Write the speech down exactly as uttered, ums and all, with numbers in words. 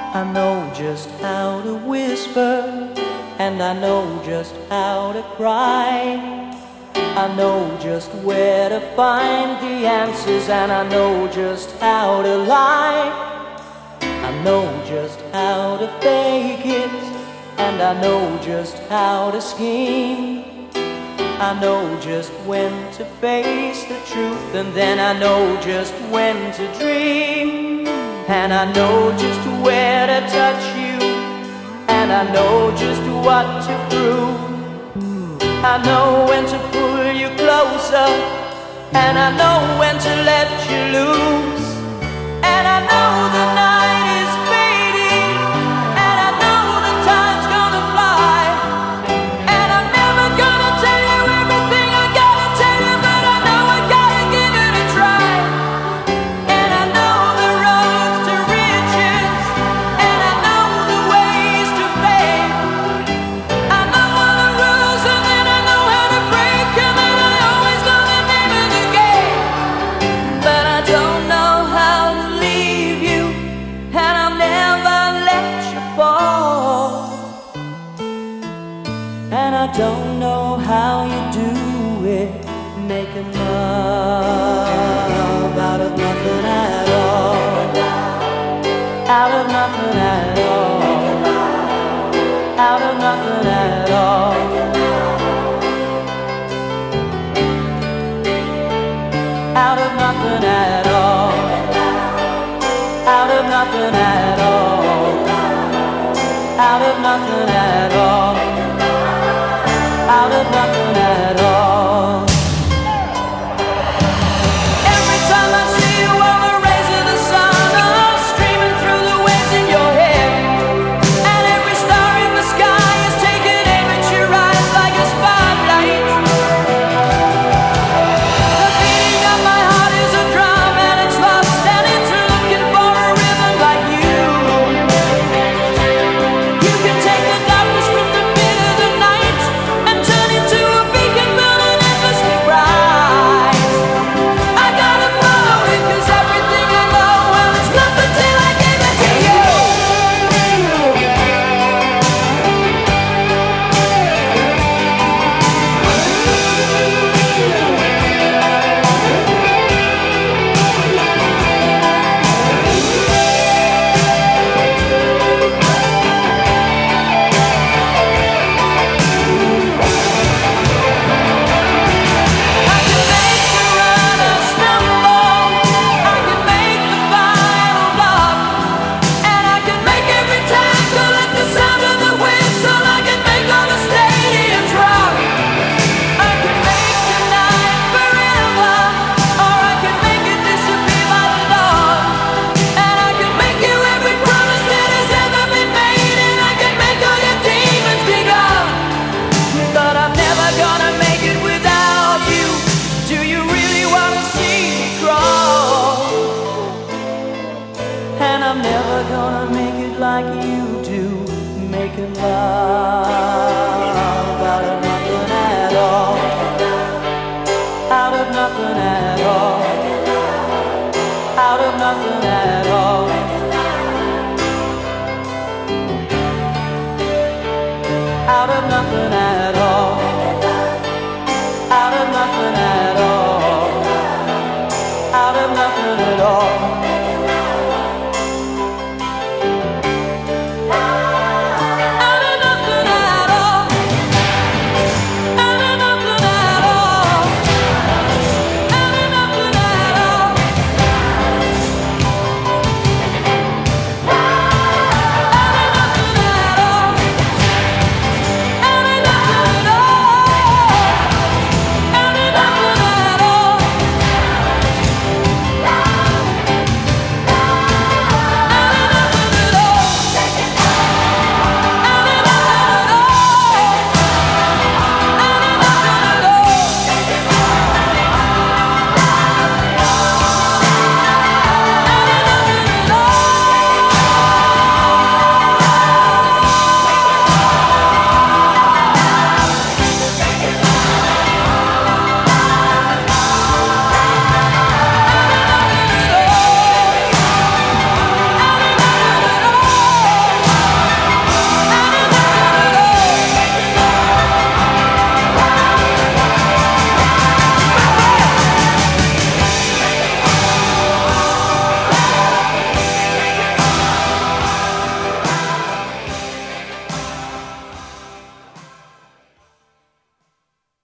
I know just how to whisper, and I know just how to cry. I know just where to find the answers, and I know just how to lie. I know just how to fake it, and I know just how to scheme. I know just when to face the truth, and then I know just when to dream. And I know just where to touch you, and I know just what to prove. I know when to pull you closer, and I know when to let you loose. And I know the night is fading, and I know the time's gonna fly. And I'm never gonna tell you everything I gotta tell you, but I know I gotta give it a try. And I know the roads to riches, and I know the ways to fame. I know all the rules, and then I know how to break them, and I always know the name of the game. But I don't know how to leave you, and I'll never let you fall. And I don't know how you do it, making love out of nothing at all. Out of nothing at all. Out of nothing at all. Out of nothing at all. Out of nothing at all. Out of nothing at all. Out of nothing at all. Every time I see you on the rays of the sun, I'm streaming through the waves in your hair. And every star in the sky is taking aim at your eyes like a spotlight. The beating of my heart is a drum, and it's lost, and it's looking for a rhythm like you. You can take the darkness from the pit of the night and turn it to a beacon burning endlessly bright. I gotta follow it, 'cause everything I know, well, it's nothing till I give it to you. I can make the runner stumble, I can make the final block, and I can make every tackle at the sound of the whistle. I can make all the stadiums rock. I can make tonight forever, or I can make it disappear by the dawn. And I can make you every promise that has ever been made, and I can make all your demons be gone. But I'm never gonna make it without you. Do you really wanna see me crawl? And I'm never gonna make it like you do, making love out of nothing at all. Out of nothing at all. Out of nothing at all.